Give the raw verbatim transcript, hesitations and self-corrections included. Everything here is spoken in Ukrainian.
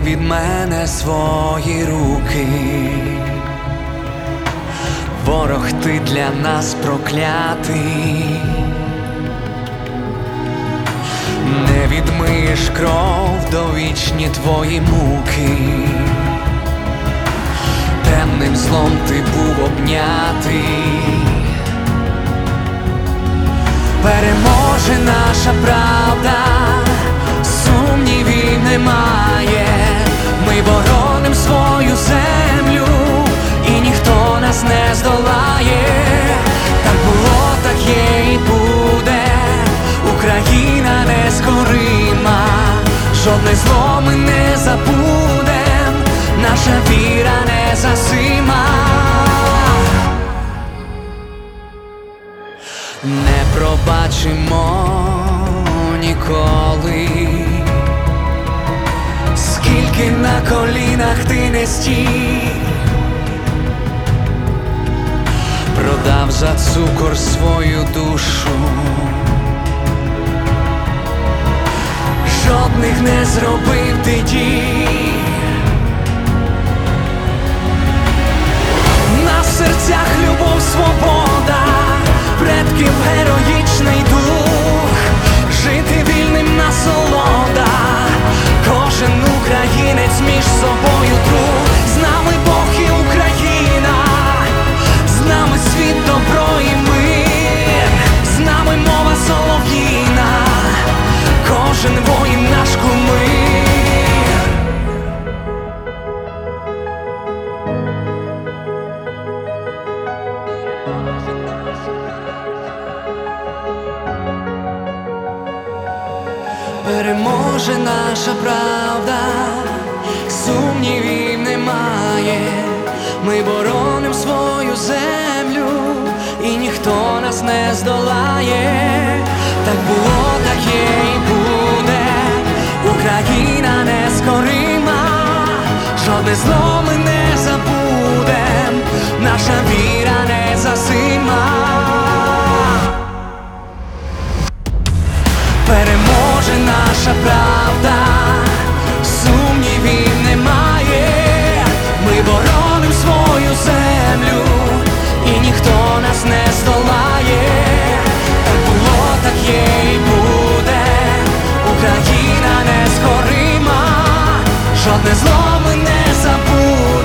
від мене свої руки. Ворог, ти для нас проклятий, не відмиєш кров, довічні твої муки. Темним злом ти був обнятий. Переможе наша правда, сумнівів немає. Ми бороним свою землю, і ніхто нас не здолає. Так було, так є і буде. Україна нескорима, жодне зло ми не забудем, наша віра незасима. Не пробачимо ніколи, скільки на колінах ти не стій. Продав за цукор свою душу, жодних не зробив ти дій. На серцях любов, свобода, предків героїчний дух, жити вільним насолода, кожен українець між собою друг. З нами Бог і Україна, з нами світ, добро і мир, з нами мова солов'їна, кожен воїн наш кумир. Переможе наша правда, сумнівів немає. Ми бороним свою землю, і ніхто нас не здолає. Так було, так є і буде. Україна нескорима, жодне зло ми не забудем, наша віра незасима. Переможе наша правда, сумнівів немає. Ми бороним свою землю, і ніхто нас не здолає. Так було, так є і буде. Україна нескорима, жодне зло ми не забудем,